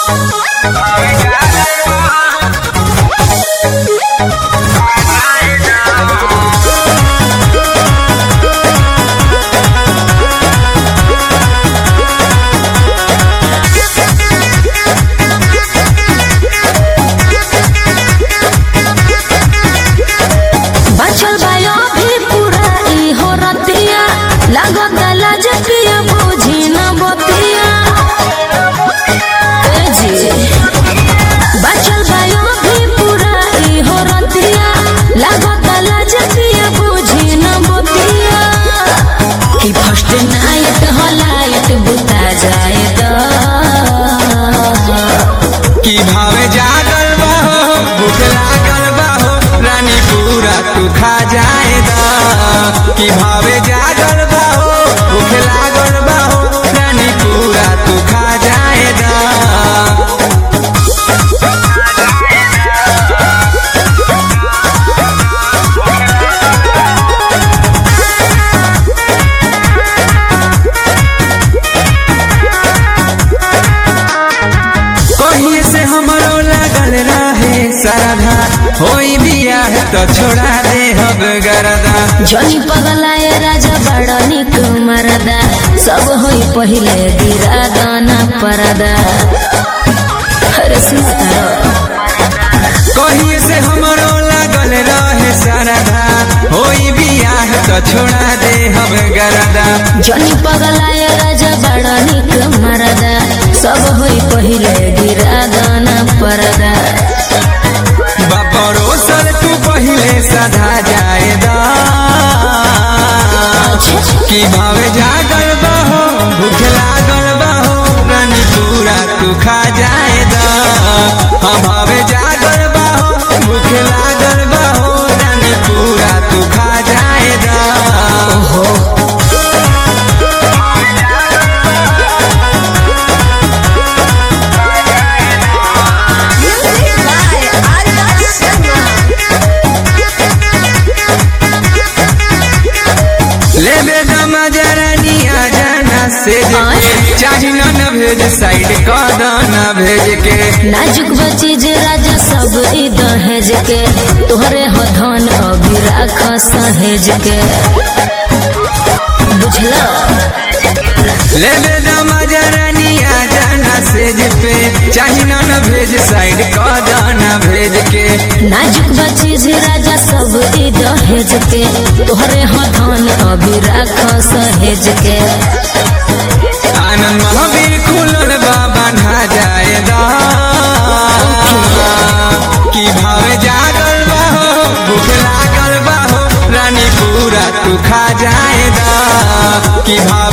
की भावे जागल बाहो भूख लागल बाहो रानी पूरा तू खा जाए दा। की भावे जागल बाहो भूख लागल बाहो रानी पूरा तू खा जाए दा। सरधा होई बिया है तो छोड़ा दे हब गरदा। जनी पगलाए राजा बड़ा निक मरदा सब होई पहिले गिरा दाना परदा। अरे कहीं से हमरो लागल रहे सरधा होई बिया है तो छोड़ा दे हब गरदा। जनी पगलाए राजा बड़ा निक मरदा सब होई पहिले गिरा दाना परदा। परोसल तू पहिले सधा जाए दा। की भावे जागल बाहो भूख लागल बाहो रानी पूरा तू खा जाए दा। हाँ भावे जागल बाहो भूख लागल बाहो रानी पूरा तू खा जाए दा। चाही न भेज साइड कदना भेज के नाजुक बचीज राजा सब ई दहेज के तोहरे हो धन अभी राख सहेज के बुझला। ले दमा जरानिया जाना सेज पे चाही न भेज साइड कदना भेज के नाजुक बचीज राजा सब ई दहेज के तोहरे हो धन अभी राख सहेज के। आनंद महावीर खुलल बाबा ना जाए दा। की भावे जागल बाहो भूख लागल बाहो रानी पूरा तू खा जाए दा। की